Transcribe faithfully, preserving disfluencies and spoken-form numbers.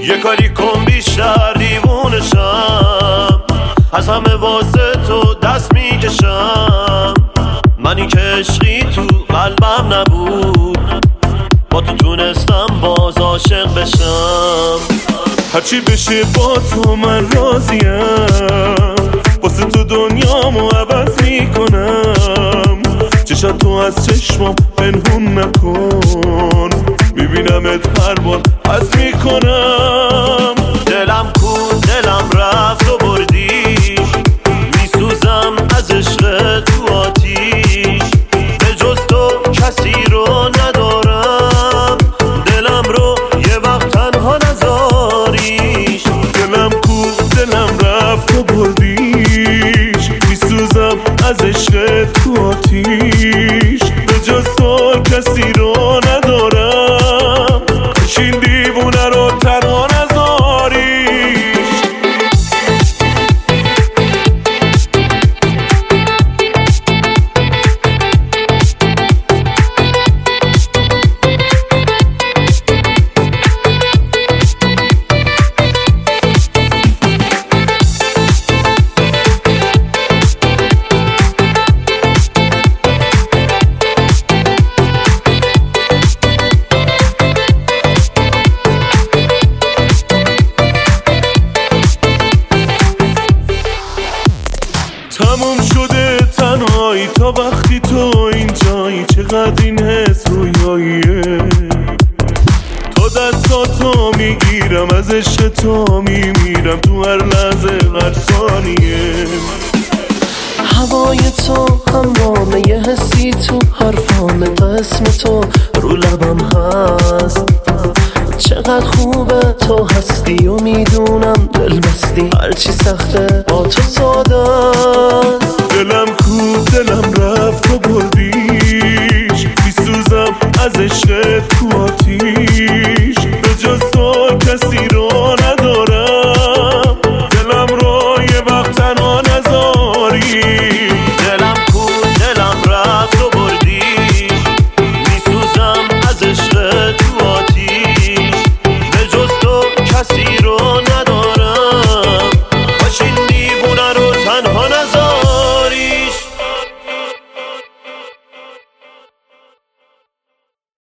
یه کاری کن بیشتر دیوونشم، از همه واسه تو دست میکشم. منی که عشقی تو قلبم نبود، با تو تونستم باز عاشق بشم. هرچی بشه با تو من راضیم، واسه تو دنیامو عوض میکنم. چشات تو از چشمم پنهون نکن، میبینمت هر بار حس میکنم. دلم کو دلم رفت و بردیش، میسوزم از عشق تو آتیش. به جز تو کسی رو ندارم، دلم رو یه وقت تنها نذاریش. دلم کو دلم رفت و بردیش، میسوزم از عشق تو آتیش. به جز تو کسی رو ندارم، کاش این دیوونه رو تنها نذاریش. تموم شده تنهایی تا وقتی تو اینجایی. چقدر این حس رویاییه، تا دستاتو میگیرم از عشق تو میمیرم تو هر لحظه هر ثانیه. هوای تو همواره یه حسی تو حرفامه و اسم تو رو لبم هست. چقدر خوبه تو هستی و میدونم دل بستی، هرچی سخته با تو ساده. دلم کو دلم رفت و بردیش، میسوزم از عشق تو آتیش.